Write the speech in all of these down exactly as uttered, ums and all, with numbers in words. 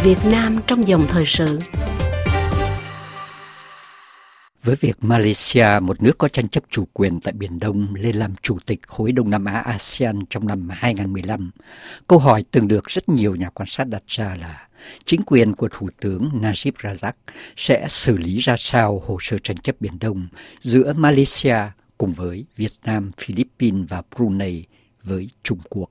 Việt Nam trong dòng thời sự. Với việc Malaysia, một nước có tranh chấp chủ quyền tại Biển Đông, lên làm chủ tịch khối Đông Nam Á a sê an trong năm hai không một lăm, câu hỏi từng được rất nhiều nhà quan sát đặt ra là chính quyền của Thủ tướng Najib Razak sẽ xử lý ra sao hồ sơ tranh chấp Biển Đông giữa Malaysia cùng với Việt Nam, Philippines và Brunei với Trung Quốc.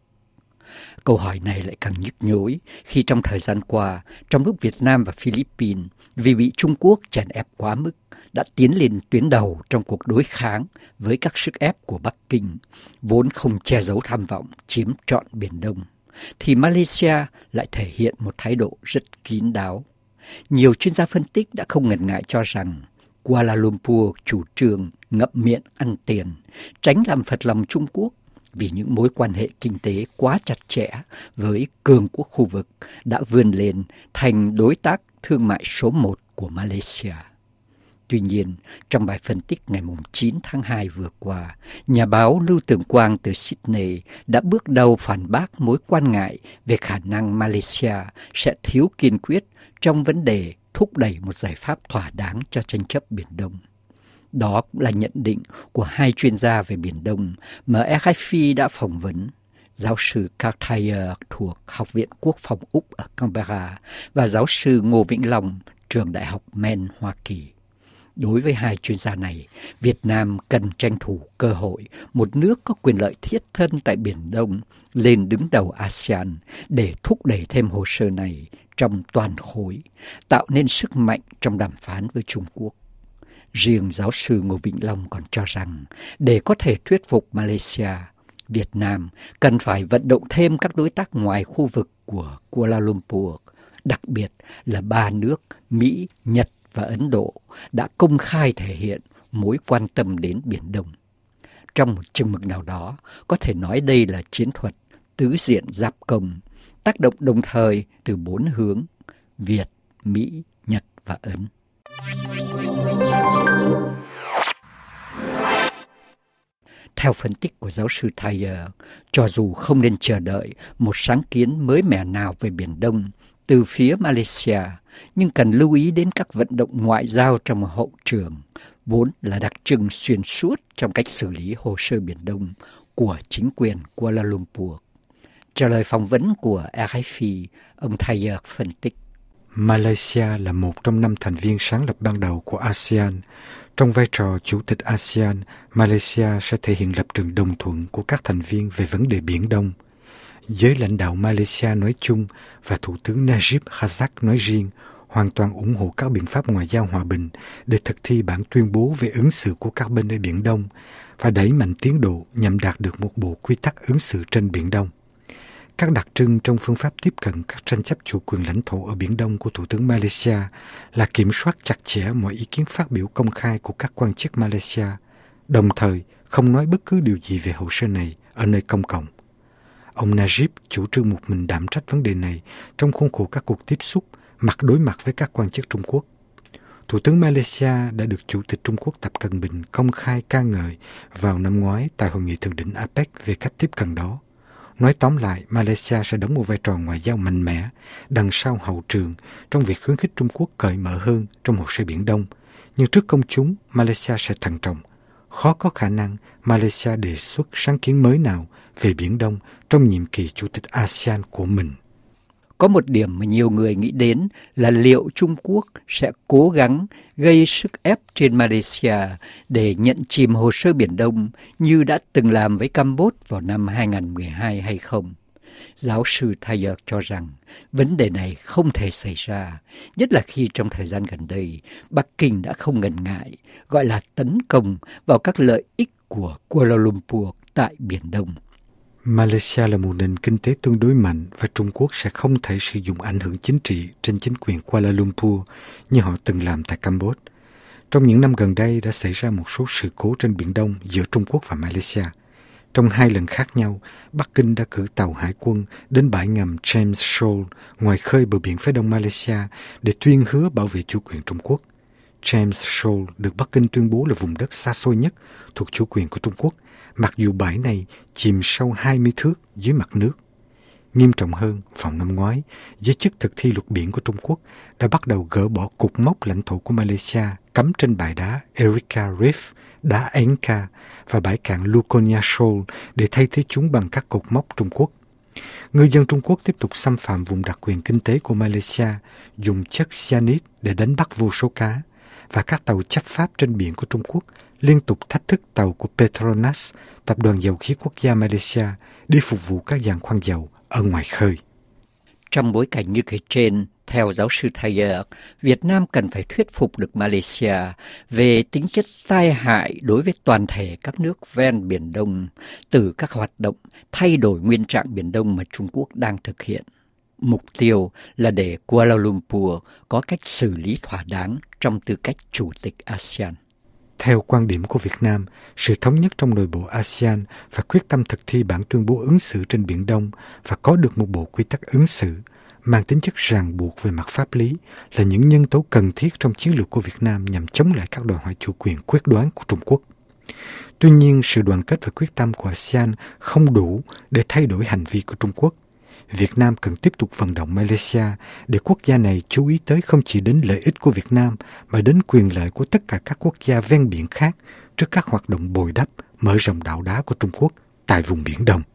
Câu hỏi này lại càng nhức nhối khi trong thời gian qua, trong lúc Việt Nam và Philippines vì bị Trung Quốc chèn ép quá mức đã tiến lên tuyến đầu trong cuộc đối kháng với các sức ép của Bắc Kinh, vốn không che giấu tham vọng chiếm trọn Biển Đông, thì Malaysia lại thể hiện một thái độ rất kín đáo. Nhiều chuyên gia phân tích đã không ngần ngại cho rằng Kuala Lumpur chủ trương ngậm miệng ăn tiền, tránh làm phật lòng Trung Quốc vì những mối quan hệ kinh tế quá chặt chẽ với cường quốc khu vực đã vươn lên thành đối tác thương mại số một của Malaysia. Tuy nhiên, trong bài phân tích ngày chín tháng hai vừa qua, nhà báo Lưu Tường Quang từ Sydney đã bước đầu phản bác mối quan ngại về khả năng Malaysia sẽ thiếu kiên quyết trong vấn đề thúc đẩy một giải pháp thỏa đáng cho tranh chấp Biển Đông. Đó cũng là nhận định của hai chuyên gia về Biển Đông mà rờ ép pê đã phỏng vấn, giáo sư Carl Thayer thuộc Học viện Quốc phòng Úc ở Canberra và giáo sư Ngô Vĩnh Long, trường Đại học Maine, Hoa Kỳ. Đối với hai chuyên gia này, Việt Nam cần tranh thủ cơ hội một nước có quyền lợi thiết thân tại Biển Đông lên đứng đầu a sê an để thúc đẩy thêm hồ sơ này trong toàn khối, tạo nên sức mạnh trong đàm phán với Trung Quốc. Riêng giáo sư Ngô Vĩnh Long còn cho rằng để có thể thuyết phục Malaysia, Việt Nam cần phải vận động thêm các đối tác ngoài khu vực của Kuala Lumpur, đặc biệt là ba nước Mỹ, Nhật và Ấn Độ đã công khai thể hiện mối quan tâm đến Biển Đông. Trong một chừng mực nào đó, có thể nói đây là chiến thuật tứ diện giáp công, tác động đồng thời từ bốn hướng: Việt, Mỹ, Nhật và Ấn. Theo phân tích của giáo sư Thayer, cho dù không nên chờ đợi một sáng kiến mới mẻ nào về Biển Đông từ phía Malaysia, nhưng cần lưu ý đến các vận động ngoại giao trong hậu trường, vốn là đặc trưng xuyên suốt trong cách xử lý hồ sơ Biển Đông của chính quyền Kuala Lumpur. Trả lời phỏng vấn của rờ ép pê, ông Thayer phân tích: Malaysia là một trong năm thành viên sáng lập ban đầu của a sê an. Trong vai trò chủ tịch a sê an, Malaysia sẽ thể hiện lập trường đồng thuận của các thành viên về vấn đề Biển Đông. Giới lãnh đạo Malaysia nói chung và Thủ tướng Najib Razak nói riêng hoàn toàn ủng hộ các biện pháp ngoại giao hòa bình để thực thi bản tuyên bố về ứng xử của các bên ở Biển Đông và đẩy mạnh tiến độ nhằm đạt được một bộ quy tắc ứng xử trên Biển Đông. Các đặc trưng trong phương pháp tiếp cận các tranh chấp chủ quyền lãnh thổ ở Biển Đông của Thủ tướng Malaysia là kiểm soát chặt chẽ mọi ý kiến phát biểu công khai của các quan chức Malaysia, đồng thời không nói bất cứ điều gì về hồ sơ này ở nơi công cộng. Ông Najib chủ trương một mình đảm trách vấn đề này trong khuôn khổ các cuộc tiếp xúc mặt đối mặt với các quan chức Trung Quốc. Thủ tướng Malaysia đã được Chủ tịch Trung Quốc Tập Cận Bình công khai ca ngợi vào năm ngoái tại Hội nghị thượng đỉnh a pếch về cách tiếp cận đó. Nói tóm lại, Malaysia sẽ đóng một vai trò ngoại giao mạnh mẽ đằng sau hậu trường trong việc khuyến khích Trung Quốc cởi mở hơn trong hồ sơ Biển Đông. Nhưng trước công chúng, Malaysia sẽ thận trọng. Khó có khả năng Malaysia đề xuất sáng kiến mới nào về Biển Đông trong nhiệm kỳ Chủ tịch a sê an của mình. Có một điểm mà nhiều người nghĩ đến là liệu Trung Quốc sẽ cố gắng gây sức ép trên Malaysia để nhận chìm hồ sơ Biển Đông như đã từng làm với Campuchia vào năm hai không một hai hay không? Giáo sư Thayer cho rằng vấn đề này không thể xảy ra, nhất là khi trong thời gian gần đây, Bắc Kinh đã không ngần ngại gọi là tấn công vào các lợi ích của Kuala Lumpur tại Biển Đông. Malaysia là một nền kinh tế tương đối mạnh và Trung Quốc sẽ không thể sử dụng ảnh hưởng chính trị trên chính quyền Kuala Lumpur như họ từng làm tại Campuchia. Trong những năm gần đây đã xảy ra một số sự cố trên Biển Đông giữa Trung Quốc và Malaysia. Trong hai lần khác nhau, Bắc Kinh đã cử tàu hải quân đến bãi ngầm James Shoal ngoài khơi bờ biển phía đông Malaysia để tuyên hứa bảo vệ chủ quyền Trung Quốc. James Shoal được Bắc Kinh tuyên bố là vùng đất xa xôi nhất thuộc chủ quyền của Trung Quốc, mặc dù bãi này chìm sâu hai mươi thước dưới mặt nước. Nghiêm trọng hơn, vào năm ngoái, giới chức thực thi luật biển của Trung Quốc đã bắt đầu gỡ bỏ cột mốc lãnh thổ của Malaysia cắm trên bãi đá Erika Reef, đá Enka và bãi cạn Luconia Shoal để thay thế chúng bằng các cột mốc Trung Quốc. Ngư dân Trung Quốc tiếp tục xâm phạm vùng đặc quyền kinh tế của Malaysia, dùng chất cyanide để đánh bắt vô số cá, và các tàu chấp pháp trên biển của Trung Quốc liên tục thách thức tàu của Petronas, tập đoàn dầu khí quốc gia Malaysia, đi phục vụ các giàn khoan dầu ở ngoài khơi. Trong bối cảnh như kể trên, theo giáo sư Thayer, Việt Nam cần phải thuyết phục được Malaysia về tính chất tai hại đối với toàn thể các nước ven Biển Đông từ các hoạt động thay đổi nguyên trạng Biển Đông mà Trung Quốc đang thực hiện. Mục tiêu là để Kuala Lumpur có cách xử lý thỏa đáng trong tư cách chủ tịch a sê an. Theo quan điểm của Việt Nam, sự thống nhất trong nội bộ a sê an và quyết tâm thực thi bản tuyên bố ứng xử trên Biển Đông và có được một bộ quy tắc ứng xử mang tính chất ràng buộc về mặt pháp lý là những nhân tố cần thiết trong chiến lược của Việt Nam nhằm chống lại các đòi hỏi chủ quyền quyết đoán của Trung Quốc. Tuy nhiên, sự đoàn kết và quyết tâm của a sê an không đủ để thay đổi hành vi của Trung Quốc. Việt Nam cần tiếp tục vận động Malaysia để quốc gia này chú ý tới không chỉ đến lợi ích của Việt Nam mà đến quyền lợi của tất cả các quốc gia ven biển khác trước các hoạt động bồi đắp, mở rộng đảo đá của Trung Quốc tại vùng Biển Đông.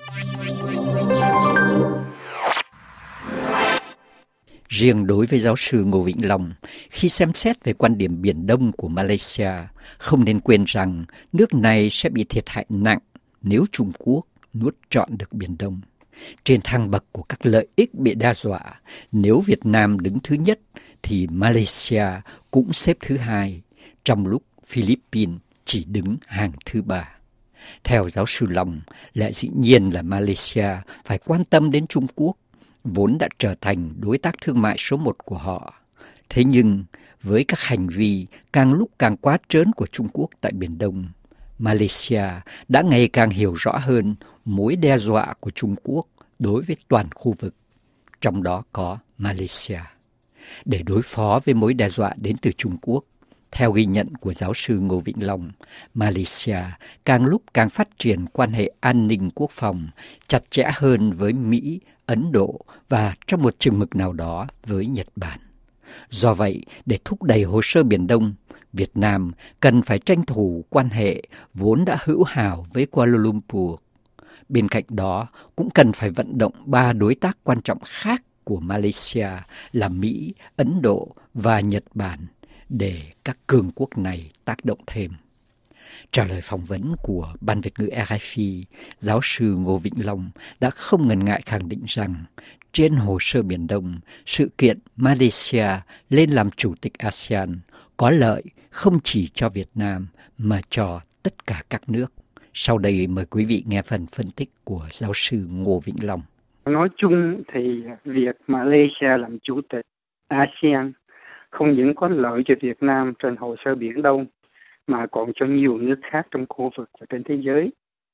Riêng đối với giáo sư Ngô Vĩnh Long, khi xem xét về quan điểm Biển Đông của Malaysia, không nên quên rằng nước này sẽ bị thiệt hại nặng nếu Trung Quốc nuốt trọn được Biển Đông. Trên thang bậc của các lợi ích bị đe dọa, nếu Việt Nam đứng thứ nhất thì Malaysia cũng xếp thứ hai, trong lúc Philippines chỉ đứng hàng thứ ba. Theo giáo sư Long, lẽ dĩ nhiên là Malaysia phải quan tâm đến Trung Quốc, vốn đã trở thành đối tác thương mại số một của họ. Thế nhưng, với các hành vi càng lúc càng quá trớn của Trung Quốc tại Biển Đông, Malaysia đã ngày càng hiểu rõ hơn mối đe dọa của Trung Quốc đối với toàn khu vực, trong đó có Malaysia. Để đối phó với mối đe dọa đến từ Trung Quốc, theo ghi nhận của giáo sư Ngô Vĩnh Long, Malaysia càng lúc càng phát triển quan hệ an ninh quốc phòng chặt chẽ hơn với Mỹ, Ấn Độ và trong một chừng mực nào đó với Nhật Bản. Do vậy, để thúc đẩy hồ sơ Biển Đông, Việt Nam cần phải tranh thủ quan hệ vốn đã hữu hảo với Kuala Lumpur. Bên cạnh đó, cũng cần phải vận động ba đối tác quan trọng khác của Malaysia là Mỹ, Ấn Độ và Nhật Bản để các cường quốc này tác động thêm. Trả lời phỏng vấn của Ban Việt ngữ rờ ép i, giáo sư Ngô Vĩnh Long đã không ngần ngại khẳng định rằng trên hồ sơ Biển Đông, sự kiện Malaysia lên làm chủ tịch a sê an có lợi không chỉ cho Việt Nam mà cho tất cả các nước. Sau đây mời quý vị nghe phần phân tích của giáo sư Ngô Vĩnh Long. Nói chung thì việc Malaysia làm chủ tịch a sê an không những có lợi cho Việt Nam trên hồ sơ Biển Đông mà còn cho nhiều nước khác trong khu vực và trên thế giới.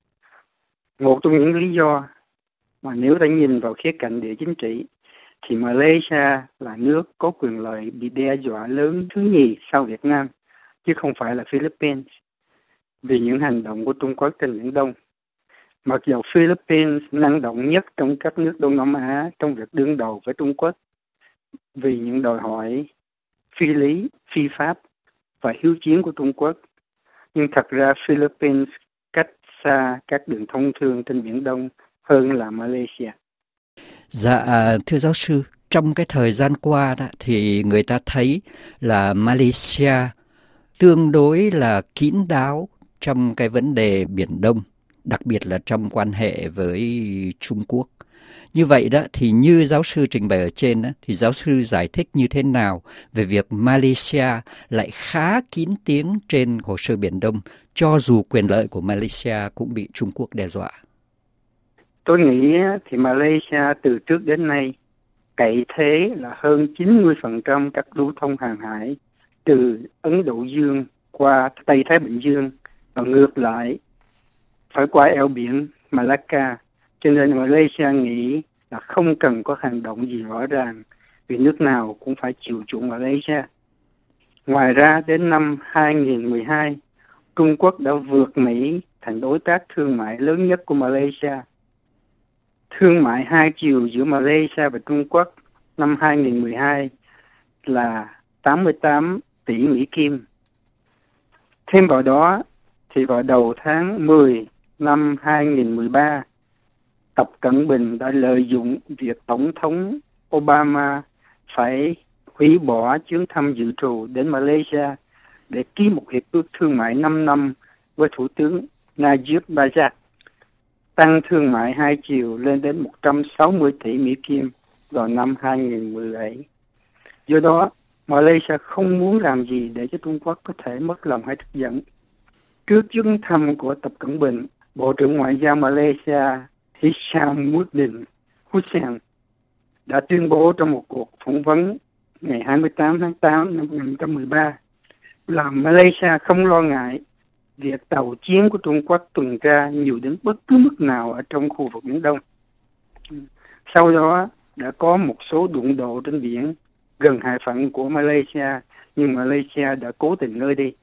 Một trong những lý do mà nếu ta nhìn vào khía cạnh địa chính trị thì Malaysia là nước có quyền lợi bị đe dọa lớn thứ nhì sau Việt Nam, chứ không phải là Philippines, vì những hành động của Trung Quốc trên Biển Đông. Mặc dù Philippines năng động nhất trong các nước Đông Nam Á trong việc đương đầu với Trung Quốc vì những đòi hỏi phi lý, phi pháp và hiếu chiến của Trung Quốc, nhưng thật ra Philippines cách xa các đường thông thương trên Biển Đông hơn là Malaysia. Dạ, thưa giáo sư, trong cái thời gian qua đó, thì người ta thấy là Malaysia tương đối là kín đáo trong cái vấn đề Biển Đông, đặc biệt là trong quan hệ với Trung Quốc. Như vậy đó thì như giáo sư trình bày ở trên đó, thì giáo sư giải thích như thế nào về việc Malaysia lại khá kín tiếng trên hồ sơ Biển Đông, cho dù quyền lợi của Malaysia cũng bị Trung Quốc đe dọa? Tôi nghĩ thì Malaysia từ trước đến nay cậy thế là hơn chín mươi phần trăm các lưu thông hàng hải từ Ấn Độ Dương qua Tây Thái Bình Dương và ngược lại phải qua eo biển Malacca. Cho nên Malaysia nghĩ là không cần có hành động gì rõ ràng vì nước nào cũng phải chịu chuộng Malaysia. Ngoài ra đến năm hai không một hai, Trung Quốc đã vượt Mỹ thành đối tác thương mại lớn nhất của Malaysia. thương mại hai chiều giữa Malaysia và Trung Quốc năm hai nghìn mười hai là tám mươi tám tỷ Mỹ Kim. Thêm vào đó thì vào đầu tháng mười năm hai nghìn mười ba, Tập Cận Bình đã lợi dụng việc Tổng thống Obama phải hủy bỏ chuyến thăm dự trù đến Malaysia để ký một hiệp ước thương mại năm năm với Thủ tướng Najib Razak, tăng thương mại hai chiều lên đến một trăm sáu mươi tỷ Mỹ Kim vào năm hai nghìn mười bảy. Do đó, Malaysia không muốn làm gì để cho Trung Quốc có thể mất lòng hay tức giận. Trước chuyến thăm của Tập Cận Bình, Bộ trưởng Ngoại giao Malaysia Hishammuddin Hussein đã tuyên bố trong một cuộc phỏng vấn ngày hai mươi tám tháng tám năm hai nghìn không trăm mười ba là Malaysia không lo ngại việc tàu chiến của Trung Quốc tuần tra nhiều đến bất cứ mức nào ở trong khu vực Biển Đông. Sau đó đã có một số đụng độ trên biển gần hải phận của Malaysia, nhưng Malaysia đã cố tình ngơi đi.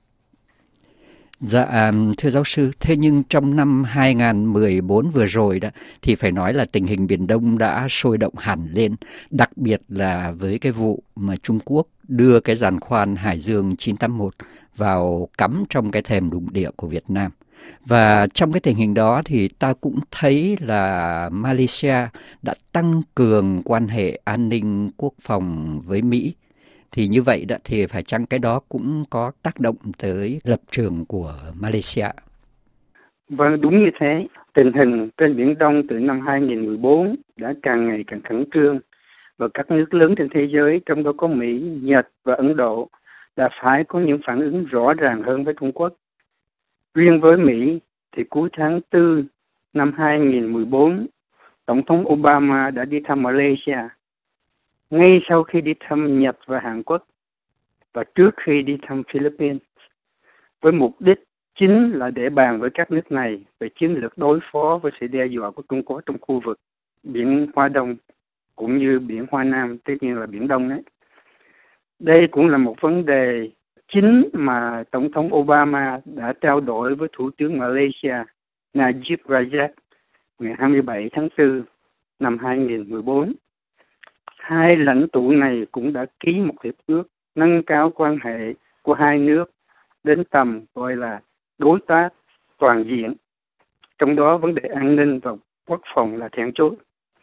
Dạ, thưa giáo sư, thế nhưng trong năm hai nghìn mười bốn vừa rồi đó thì phải nói là tình hình Biển Đông đã sôi động hẳn lên, đặc biệt là với cái vụ mà Trung Quốc đưa cái giàn khoan Hải Dương chín tám mốt vào cắm trong cái thềm lục địa của Việt Nam. Và trong cái tình hình đó thì ta cũng thấy là Malaysia đã tăng cường quan hệ an ninh quốc phòng với Mỹ. Thì như vậy đó thì phải chăng cái đó cũng có tác động tới lập trường của Malaysia? Vâng, đúng như thế. Tình hình trên Biển Đông từ năm hai nghìn mười bốn đã càng ngày càng khẩn trương và các nước lớn trên thế giới, trong đó có Mỹ, Nhật và Ấn Độ, đã phải có những phản ứng rõ ràng hơn với Trung Quốc. Riêng với Mỹ thì cuối tháng tư năm hai nghìn mười bốn, Tổng thống Obama đã đi thăm Malaysia. Ngay sau khi đi thăm Nhật và Hàn Quốc và trước khi đi thăm Philippines, với mục đích chính là để bàn với các nước này về chiến lược đối phó với sự đe dọa của Trung Quốc trong khu vực Biển Hoa Đông cũng như Biển Hoa Nam, tất nhiên là Biển Đông đấy. Đây cũng là một vấn đề chính mà Tổng thống Obama đã trao đổi với Thủ tướng Malaysia Najib Razak ngày hai mươi bảy tháng tư năm hai nghìn mười bốn. Hai lãnh tụ này cũng đã ký một hiệp ước nâng cao quan hệ của hai nước đến tầm gọi là đối tác toàn diện, trong đó vấn đề an ninh và quốc phòng là then chốt.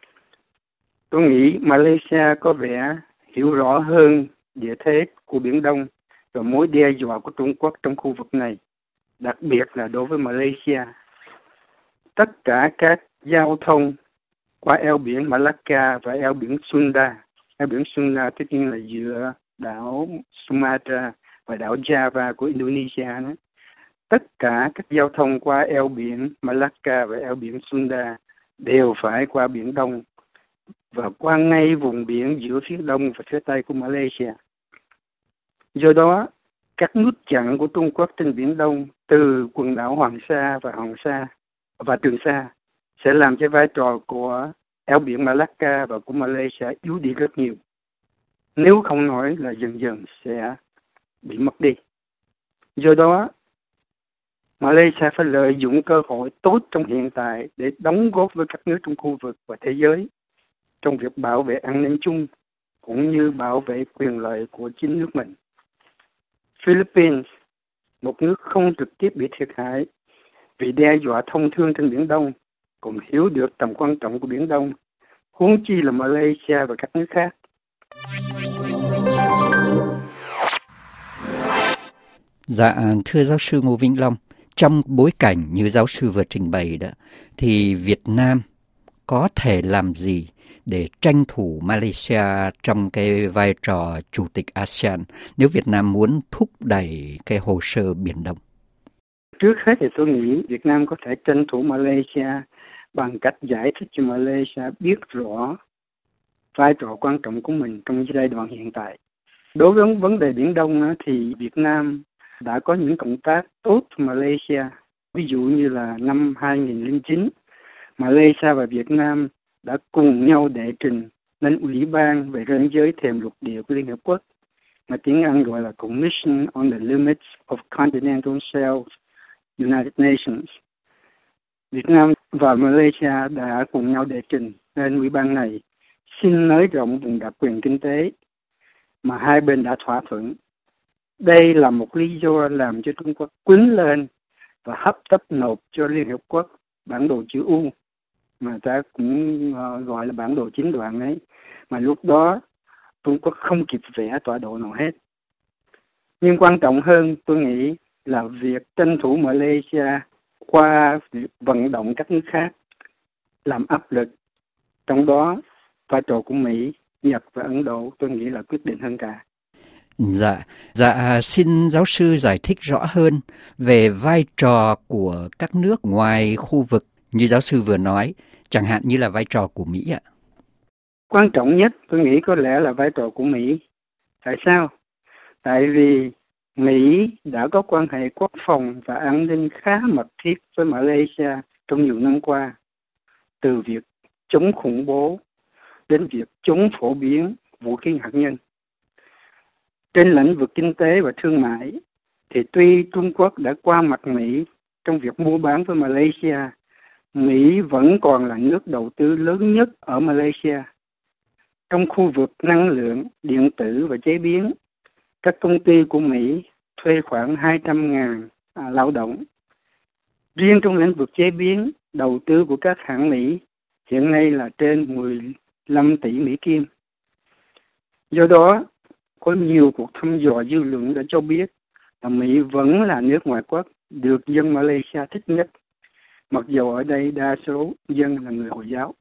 Tôi nghĩ Malaysia có vẻ hiểu rõ hơn địa thế của Biển Đông và mối đe dọa của Trung Quốc trong khu vực này, đặc biệt là đối với Malaysia. Tất cả các giao thông qua eo biển Malacca và eo biển Sunda. Eo biển Sunda tất nhiên là giữa đảo Sumatra và đảo Java của Indonesia. Đó. Tất cả các giao thông qua eo biển Malacca và eo biển Sunda đều phải qua Biển Đông và qua ngay vùng biển giữa phía đông và phía tây của Malaysia. Do đó, các nút chặn của Trung Quốc trên Biển Đông từ quần đảo Hoàng Sa và Hoàng Sa và Trường Sa sẽ làm cho vai trò của eo biển Malacca và của Malaysia yếu đi rất nhiều. Nếu không nói là dần dần sẽ bị mất đi. Do đó, Malaysia phải lợi dụng cơ hội tốt trong hiện tại để đóng góp với các nước trong khu vực và thế giới trong việc bảo vệ an ninh chung cũng như bảo vệ quyền lợi của chính nước mình. Philippines, một nước không trực tiếp bị thiệt hại vì đe dọa thông thương trên Biển Đông, cũng hiểu được tầm quan trọng của Biển Đông, huống chi là Malaysia và các nước khác. Dạ, thưa giáo sư Ngô Vĩnh Long, trong bối cảnh như giáo sư vừa trình bày đó, thì Việt Nam có thể làm gì để tranh thủ Malaysia trong cái vai trò chủ tịch a sê an nếu Việt Nam muốn thúc đẩy cái hồ sơ Biển Đông? Trước hết thì tôi nghĩ Việt Nam có thể tranh thủ Malaysia bằng cách giải thích cho Malaysia biết rõ vai trò quan trọng của mình trong giai đoạn hiện tại. Đối với vấn đề Biển Đông thì Việt Nam đã có những cộng tác tốt với Malaysia. Ví dụ như là năm hai nghìn lẻ chín, Malaysia và Việt Nam đã cùng nhau đệ trình lên Ủy ban về ranh giới thềm lục địa của Liên Hợp Quốc, mà tiếng Anh gọi là Commission on the Limits of Continental Shelves United Nations. Việt Nam và Malaysia đã cùng nhau đệ trình lên ủy ban này xin nới rộng vùng đặc quyền kinh tế mà hai bên đã thỏa thuận. Đây là một lý do làm cho Trung Quốc quýnh lên và hấp tấp nộp cho Liên Hiệp Quốc bản đồ chữ U, mà ta cũng uh, gọi là bản đồ chín đoạn ấy, mà lúc đó Trung Quốc không kịp vẽ tọa độ nào hết. Nhưng quan trọng hơn tôi nghĩ là việc tranh thủ Malaysia qua việc vận động các nước khác làm áp lực, trong đó vai trò của Mỹ, Nhật và Ấn Độ tôi nghĩ là quyết định hơn cả. Dạ, dạ xin giáo sư giải thích rõ hơn về vai trò của các nước ngoài khu vực như giáo sư vừa nói, chẳng hạn như là vai trò của Mỹ ạ. Quan trọng nhất tôi nghĩ có lẽ là vai trò của Mỹ. Tại sao? Tại vì Mỹ đã có quan hệ quốc phòng và an ninh khá mật thiết với Malaysia trong nhiều năm qua, từ việc chống khủng bố đến việc chống phổ biến vũ khí hạt nhân. Trên lĩnh vực kinh tế và thương mại, thì tuy Trung Quốc đã qua mặt Mỹ trong việc mua bán với Malaysia, Mỹ vẫn còn là nước đầu tư lớn nhất ở Malaysia. Trong khu vực năng lượng, điện tử và chế biến, các công ty của Mỹ thuê khoảng hai trăm nghìn à, lao động. Riêng trong lĩnh vực chế biến, đầu tư của các hãng Mỹ hiện nay là trên mười lăm tỷ Mỹ Kim. Do đó, có nhiều cuộc thăm dò dư luận đã cho biết là Mỹ vẫn là nước ngoại quốc được dân Malaysia thích nhất, mặc dù ở đây đa số dân là người Hồi giáo.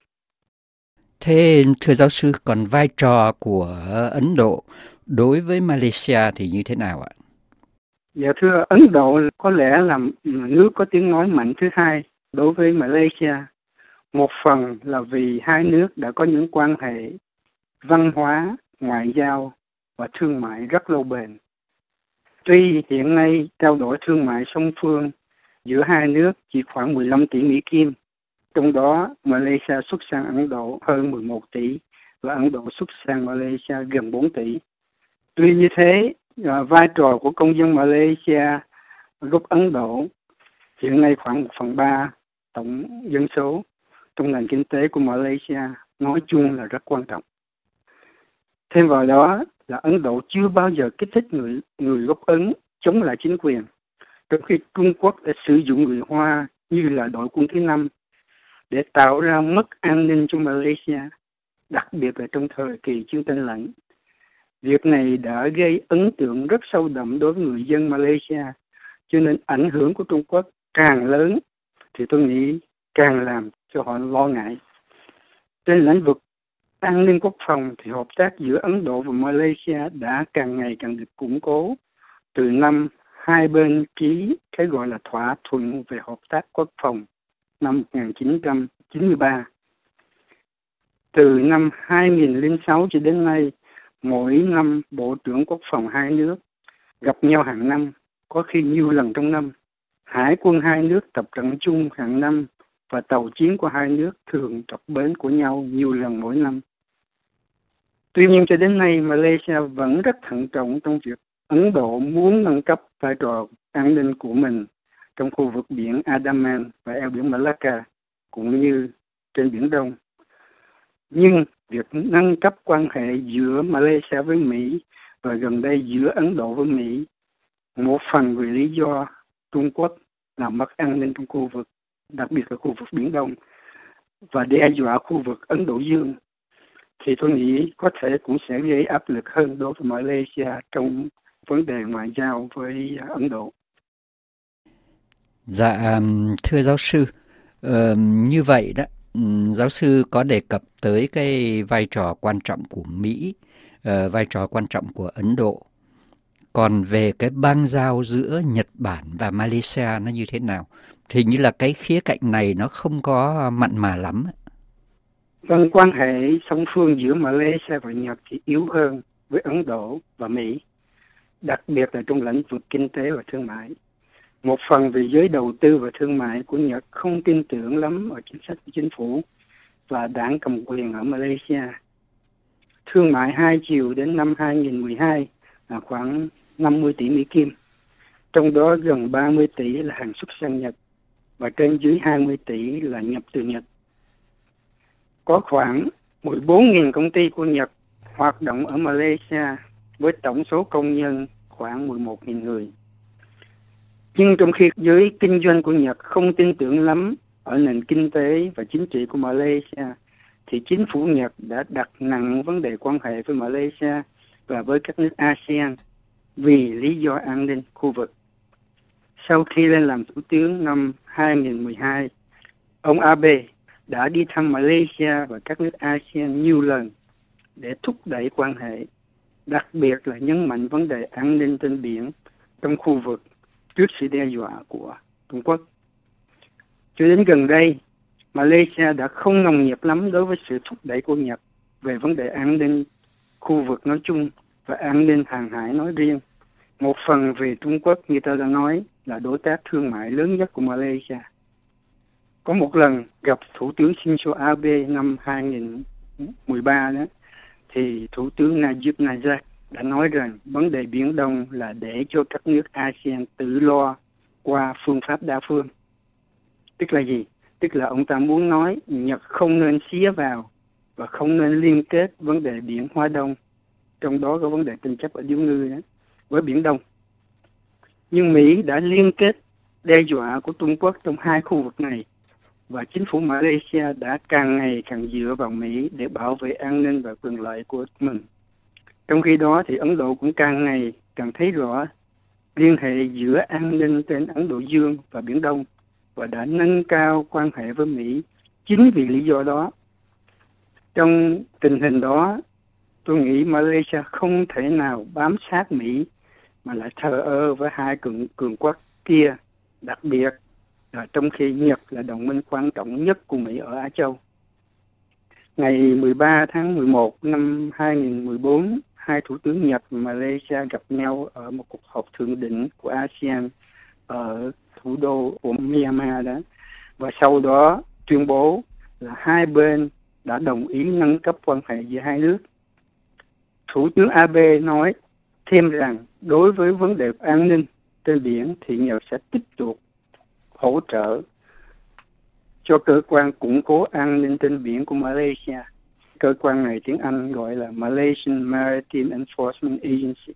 Thế thưa giáo sư, còn vai trò của Ấn Độ đối với Malaysia thì như thế nào ạ? Dạ thưa, Ấn Độ có lẽ là nước có tiếng nói mạnh thứ hai đối với Malaysia. Một phần là vì hai nước đã có những quan hệ văn hóa, ngoại giao và thương mại rất lâu bền. Tuy hiện nay trao đổi thương mại song phương giữa hai nước chỉ khoảng mười lăm tỷ Mỹ Kim, trong đó Malaysia xuất sang Ấn Độ hơn mười một tỷ và Ấn Độ xuất sang Malaysia gần bốn tỷ. Tuy như thế, vai trò của công dân Malaysia gốc Ấn Độ hiện nay khoảng một phần ba tổng dân số trong nền kinh tế của Malaysia nói chung là rất quan trọng. Thêm vào đó là Ấn Độ chưa bao giờ kích thích người người gốc Ấn chống lại chính quyền, trong khi Trung Quốc đã sử dụng người Hoa như là đội quân thứ năm để tạo ra mất an ninh cho Malaysia, đặc biệt là trong thời kỳ chiến tranh lạnh. Việc này đã gây ấn tượng rất sâu đậm đối với người dân Malaysia, cho nên ảnh hưởng của Trung Quốc càng lớn thì tôi nghĩ càng làm cho họ lo ngại. Trên lĩnh vực an ninh quốc phòng thì hợp tác giữa Ấn Độ và Malaysia đã càng ngày càng được củng cố từ năm hai bên ký cái gọi là thỏa thuận về hợp tác quốc phòng năm một nghìn chín trăm chín mươi ba. Từ năm hai nghìn không trăm lẻ sáu cho đến nay, mỗi năm Bộ trưởng Quốc phòng hai nước gặp nhau hàng năm, có khi nhiều lần trong năm. Hải quân hai nước tập trận chung hàng năm và tàu chiến của hai nước thường cập bến của nhau nhiều lần mỗi năm. Tuy nhiên cho đến nay, Malaysia vẫn rất thận trọng trong việc Ấn Độ muốn nâng cấp vai trò an ninh của mình trong khu vực biển Andaman và eo biển Malacca, cũng như trên Biển Đông. Nhưng việc nâng cấp quan hệ giữa Malaysia với Mỹ và gần đây giữa Ấn Độ với Mỹ, một phần vì lý do Trung Quốc làm mất an ninh trong khu vực, đặc biệt là khu vực Biển Đông, và đe dọa khu vực Ấn Độ Dương, thì tôi nghĩ có thể cũng sẽ gây áp lực hơn đối với Malaysia trong vấn đề ngoại giao với Ấn Độ. Dạ, thưa giáo sư, uh, như vậy đó, giáo sư có đề cập tới cái vai trò quan trọng của Mỹ, uh, vai trò quan trọng của Ấn Độ. Còn về cái bang giao giữa Nhật Bản và Malaysia nó như thế nào? Thì như là cái khía cạnh này nó không có mặn mà lắm. Vâng, quan hệ song phương giữa Malaysia và Nhật thì yếu hơn với Ấn Độ và Mỹ, đặc biệt là trong lĩnh vực kinh tế và thương mại. Một phần vì giới đầu tư và thương mại của Nhật không tin tưởng lắm ở chính sách của chính phủ và đảng cầm quyền ở Malaysia. Thương mại hai chiều đến năm hai nghìn không trăm mười hai là khoảng năm mươi tỷ Mỹ Kim, trong đó gần ba mươi tỷ là hàng xuất sang Nhật. và trên dưới hai mươi tỷ là nhập từ Nhật. Có khoảng mười bốn nghìn công ty của Nhật hoạt động ở Malaysia với tổng số công nhân khoảng mười một nghìn người. Nhưng trong khi giới kinh doanh của Nhật không tin tưởng lắm ở nền kinh tế và chính trị của Malaysia, thì chính phủ Nhật đã đặt nặng vấn đề quan hệ với Malaysia và với các nước a sê an vì lý do an ninh khu vực. Sau khi lên làm thủ tướng năm hai nghìn không trăm mười hai, ông Abe đã đi thăm Malaysia và các nước a sê an nhiều lần để thúc đẩy quan hệ, đặc biệt là nhấn mạnh vấn đề an ninh trên biển trong khu vực trước sự đe dọa của Trung Quốc. Cho đến gần đây, Malaysia đã không nồng nhiệt lắm đối với sự thúc đẩy của Nhật về vấn đề an ninh khu vực nói chung và an ninh hàng hải nói riêng. Một phần vì Trung Quốc, như tôi đã nói, là đối tác thương mại lớn nhất của Malaysia. Có một lần gặp Thủ tướng Shinzo Abe năm hai nghìn không trăm mười ba đó, thì Thủ tướng Najib Razak đã nói rằng vấn đề Biển Đông là để cho các nước a sê an tự lo qua phương pháp đa phương. Tức là gì? Tức là ông ta muốn nói Nhật không nên xía vào và không nên liên kết vấn đề biển Hoa Đông, trong đó có vấn đề tranh chấp ở Điếu Ngư đó, với Biển Đông. Nhưng Mỹ đã liên kết đe dọa của Trung Quốc trong hai khu vực này, và chính phủ Malaysia đã càng ngày càng dựa vào Mỹ để bảo vệ an ninh và quyền lợi của mình. Trong khi đó thì Ấn Độ cũng càng ngày càng thấy rõ liên hệ giữa an ninh trên Ấn Độ Dương và Biển Đông và đã nâng cao quan hệ với Mỹ chính vì lý do đó. Trong tình hình đó, tôi nghĩ Malaysia không thể nào bám sát Mỹ mà lại thờ ơ với hai cường, cường quốc kia, đặc biệt là trong khi Nhật là đồng minh quan trọng nhất của Mỹ ở Á Châu. Ngày mười ba tháng mười một năm hai nghìn không trăm mười bốn, hai thủ tướng Nhật và Malaysia gặp nhau ở một cuộc họp thượng đỉnh của a sê an ở thủ đô của Myanmar đó. Và sau đó tuyên bố là hai bên đã đồng ý nâng cấp quan hệ giữa hai nước. Thủ tướng Abe nói thêm rằng đối với vấn đề an ninh trên biển thì Nhật sẽ tiếp tục hỗ trợ cho cơ quan củng cố an ninh trên biển của Malaysia. Cơ quan này tiếng Anh gọi là Malaysian Maritime Enforcement Agency.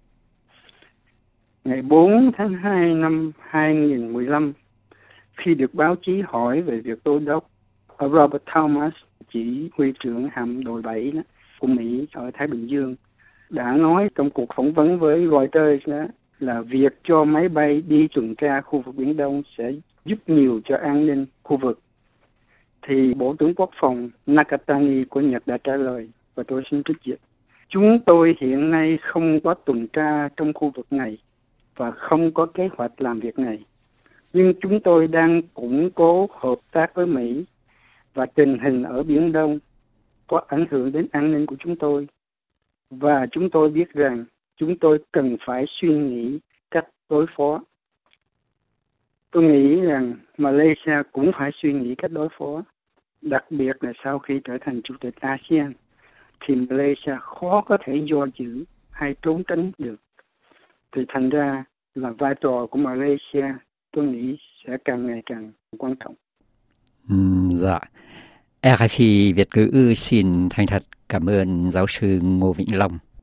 Ngày bốn tháng hai năm hai nghìn không trăm mười lăm, khi được báo chí hỏi về việc đô đốc Robert Thomas, chỉ huy trưởng hạm đội bảy đó, của Mỹ ở Thái Bình Dương, đã nói trong cuộc phỏng vấn với Reuters đó, là việc cho máy bay đi tuần tra khu vực Biển Đông sẽ giúp nhiều cho an ninh khu vực, thì Bộ trưởng Quốc phòng Nakatani của Nhật đã trả lời, và tôi xin trích dịch: chúng tôi hiện nay không có tuần tra trong khu vực này và không có kế hoạch làm việc này, nhưng chúng tôi đang củng cố hợp tác với Mỹ, và tình hình ở Biển Đông có ảnh hưởng đến an ninh của chúng tôi, và chúng tôi biết rằng chúng tôi cần phải suy nghĩ cách đối phó. Tôi nghĩ rằng Malaysia cũng phải suy nghĩ cách đối phó, đặc biệt là sau khi trở thành chủ tịch a sê an, thì Malaysia khó có thể do dự hay trốn tránh được. Thì thành ra là vai trò của Malaysia tôi nghĩ sẽ càng ngày càng quan trọng. Ừ, dạ. rờ ép i Việt ngữ xin thành thật cảm ơn giáo sư Ngô Vĩnh Long.